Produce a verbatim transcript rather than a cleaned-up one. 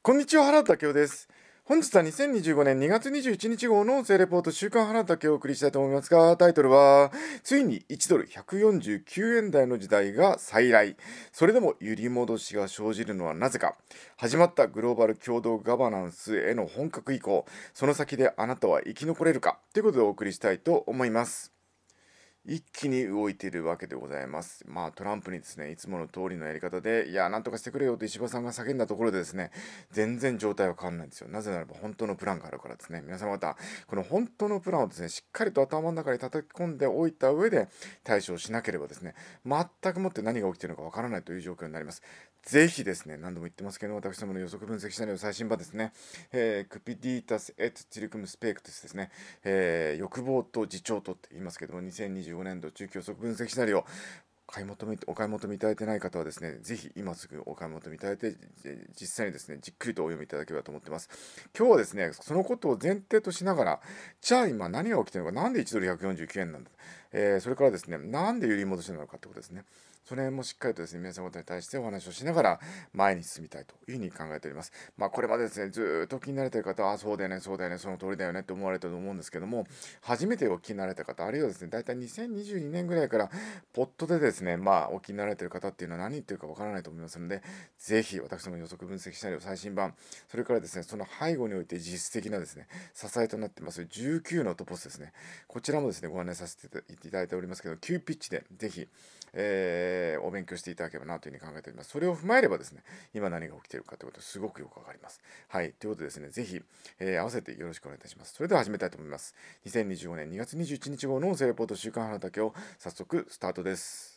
こんにちは、原田明夫です。本日はにせんにじゅうごねんにがつにじゅういちにち号の音声レポート週刊原田明をお送りしたいと思いますが、タイトルは、ついにいちドルひゃくよんじゅうきゅうえん台の時代が再来。それでも揺り戻しが生じるのはなぜか。始まったグローバル共同ガバナンスへの本格移行。その先であなたは生き残れるかということでお送りしたいと思います。一気に動いているわけでございます。まあトランプにですね、いつもの通りのやり方で、いや、なんとかしてくれよと石破さんが叫んだところでですね、全然状態は変わらないんですよ。なぜならば本当のプランがあるからですね。皆様方、この本当のプランをですね、しっかりと頭の中に叩き込んでおいた上で対処しなければですね、全くもって何が起きているのかわからないという状況になります。ぜひですね、何度も言ってますけど、私どもの予測分析シナリオ最新版ですね、えー、クピディータス・エッツ・ティルクム・スペクトスですね、えー、欲望と自重とって言いますけども、にせんにじゅうごねん度中期予測分析シナリオ、買い求めお買い求めいただいてない方はですね、ぜひ今すぐお買い求めいただいて、実際にですね、じっくりとお読みいただければと思ってます。今日はですね、そのことを前提としながら、じゃあ今何が起きているのか、なんでいちドルひゃくよんじゅうきゅうえんなんだ、えー、それからですね、なんで揺り戻しなのかってことですね。それもしっかりとですね、皆様方に対してお話をしながら前に進みたいというふうに考えております。まあ、これまでですね、ずーっと気になられている方は、あ、そうだよね、そうだよね、その通りだよねって思われたと思うんですけども、初めてお聞きになられた方、あるいはですね、大体にせんにじゅうにねんぐらいから、ポットでですね、まあ、お聞きになられている方っていうのは何言ってるかわからないと思いますので、ぜひ私の予測分析シナリオ最新版、それからですね、その背後において実質的なですね、支えとなっていますじゅうきゅうのトポスですね、こちらもですね、ご案内させていただいておりますけど、急ピッチでぜひ、えー、お勉強していただければなというふうに考えております。それを踏まえればですね、今何が起きているかということすごくよくわかります。はい、ということでですね、ぜひ、えー、合わせてよろしくお願いいたします。それでは始めたいと思います。にせんにじゅうごねんにがつにじゅういちにち号の音声レポート週刊原田を早速スタートです。